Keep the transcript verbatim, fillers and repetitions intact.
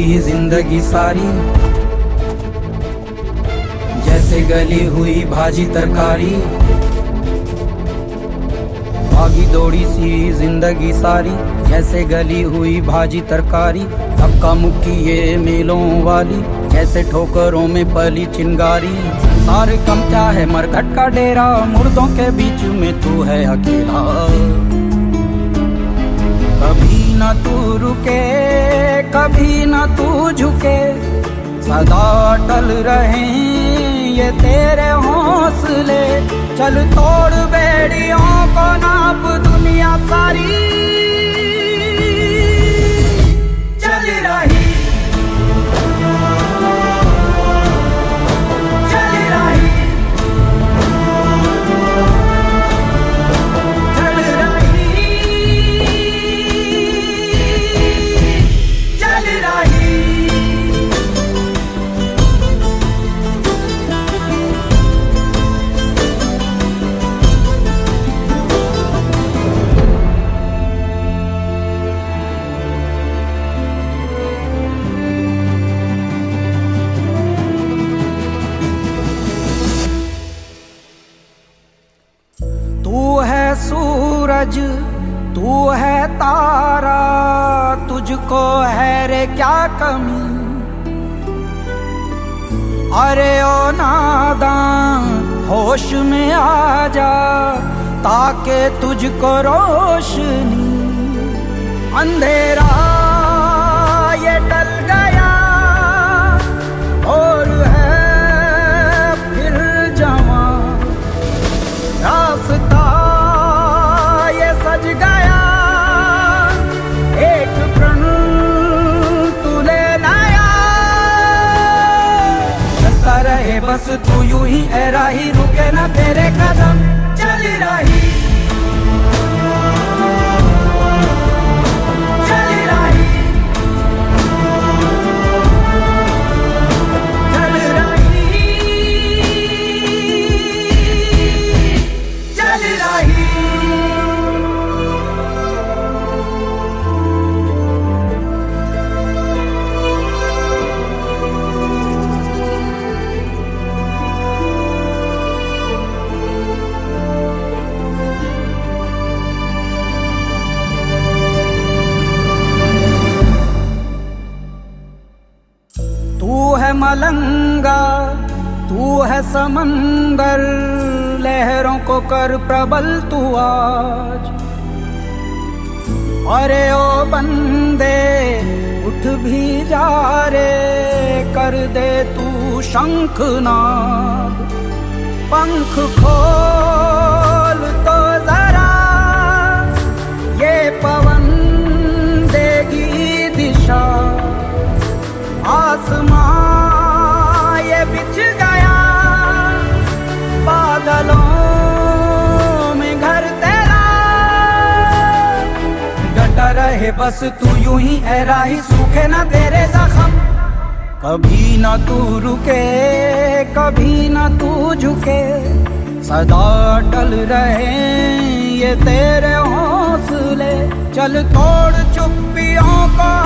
सी जिंदगी सारी, जैसे गली हुई भाजी तरकारी। भागी दौड़ी सी जिंदगी सारी, जैसे गली हुई भाजी तरकारी। धक्का मुक्की ये मेलों वाली, जैसे ठोकरों में पली चिंगारी। सारे कम क्या है मरघट का डेरा, मुर्दों के बीच में तू है अकेला। कभी न तू रुके, कभी न तू झुके, सदा टल रहे ये तेरे हौसले। चल तोड़ बेड़ियों को नाप दुनिया सारी, चल रही चल रही चल रही चल रही। तू है सूरज, तू है तारा, तुझको है रे क्या कमी। अरे ओ नादान होश में आ जा, ताके तुझको रोशनी। अंधेरा ये टल गया और है फिर जवां। रास्ता ये सज गया, एक प्रण तू ले लाया। चलता रहे बस तू यूं ही ऐ राही, रुके ना तेरे कदम चल रही चल रही चल रही चल रही। तू है मलंगा, तू है समंदर, लहरों को कर प्रबल तू आज। अरे ओ बंदे उठ भी जा रे, कर दे तू शंखनाद। पंख खोल तो जरा, ये पवन देगी दिशा। आसमां ये बिछ गया, बादलों में घर तेरा। डटा रहे बस तू यूं ही ऐ राही, सूखे ना तेरे जख्म। कभी ना तू रुके, कभी ना तू झुके, सदा टल रहे ये तेरे हौसले। चल तोड़ चुप्पियों को